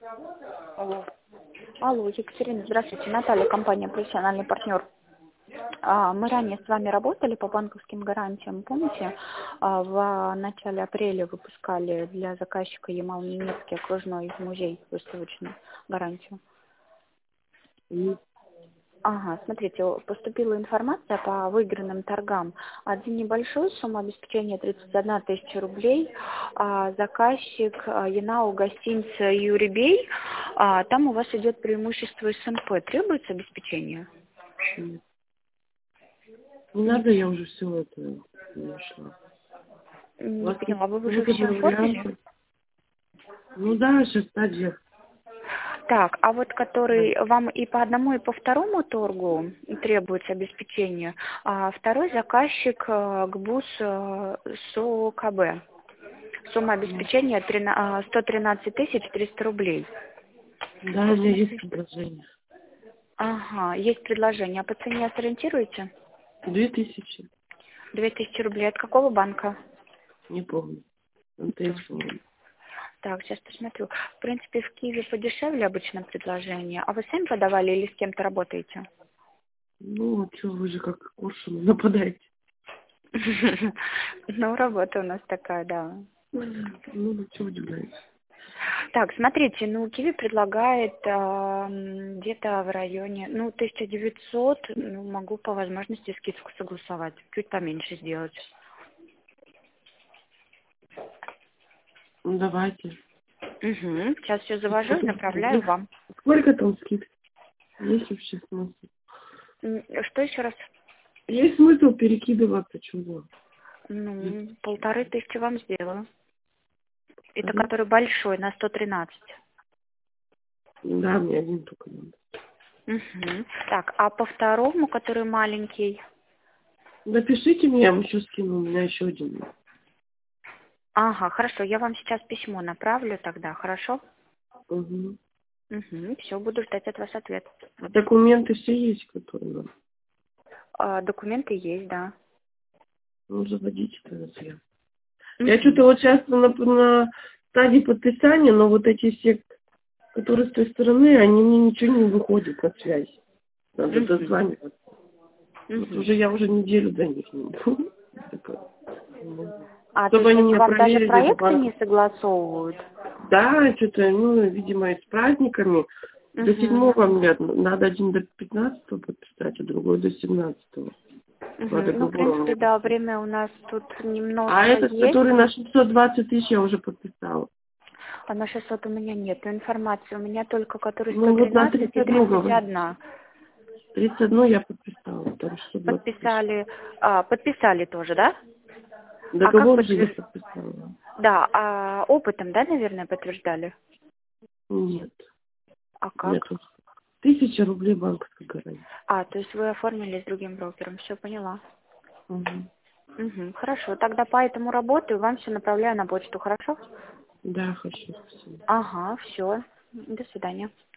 Алло. Алло, Екатерина, здравствуйте. Наталья, компания «Профессиональный партнер». Мы ранее с вами работали по банковским гарантиям. Помните, в начале апреля выпускали для заказчика Ямал-Ненецкий окружной музей выставочную гарантию? М, Ага, смотрите, поступила информация по выигранным торгам. Один небольшой, сумма обеспечения 31 тысяча рублей. Заказчик Янау гостиница Юрий. Там у вас идет преимущество СМП. Требуется обеспечение? нет. Не надо, я уже все это нашла. У Не вас есть поняла, вы уже все выгодные оформили? варианты? Ну да, сейчас стадия. Так, а вот который вам и по одному, и по второму торгу требуется обеспечение, а второй заказчик ГБУС СОКБ. Сумма обеспечения 113 тысяч 300 рублей. Да, у меня есть предложение. Ага, есть предложение. А по цене сориентируете? 2000, 2000 рублей. От какого банка? не помню. МТС, Тоже. по-моему. Так, сейчас посмотрю. В принципе, в Киеве подешевле обычно предложение. А вы сами подавали или с кем-то работаете? Ну, что, вы же как коршун нападаете. Ну, работа у нас такая, да. Ну, что удивляетесь? Так, смотрите, ну, Киви предлагает где-то в районе, 1900, могу по возможности скидку согласовать, чуть поменьше сделать. Ну, давайте. Угу, сейчас все завожу и направляю вам. Сколько там скидки? Есть вообще смысл? Что еще раз? Есть смысл перекидываться, чего? 1500 вам сделаю. Это Второй? который большой, на 113. Да, мне один только надо. Угу. Так, а по второму, который маленький? Напишите мне, я вам еще скину, у меня еще один. Ага, хорошо, я вам сейчас письмо направлю тогда, хорошо? Угу. Угу, все, буду ждать от вас ответ. А документы все есть, которые надо? Документы есть, да. Ну, заводите тогда я. Я Мгм. что-то вот сейчас на стадии подписания, но вот эти все, которые с той стороны, они мне ничего не выходят на связь. Надо Мгм. дозваниваться. Вот Мгм. уже я уже неделю до них не иду. То Чтобы есть они они меня вам даже проверили по проекты не банку. согласовывают? Да, что-то, видимо, и с праздниками. До Угу. 7-го мне надо один до 15-го подписать, а другой до 17-го. По Угу. Ну, в договору принципе, мне да, писать. время у нас тут А немножко этот, есть. который на 620 тысяч, я уже подписала. А на 600 у меня нет информации. У меня только который Ну, вот на 113 и 31 говорю. 31. 31 я подписала, там 620 тысяч. Подписали тоже, да? А как Договор уже я подписала. Да, опытом, да, наверное, подтверждали? Нет, А нет. как? 1000 рублей банковской гарантии. То есть вы оформили с другим брокером. Все, поняла. Угу. Угу, хорошо. Тогда по этому работаю, вам все направляю на почту, хорошо? Да, хочу, спасибо. Ага, все. До свидания.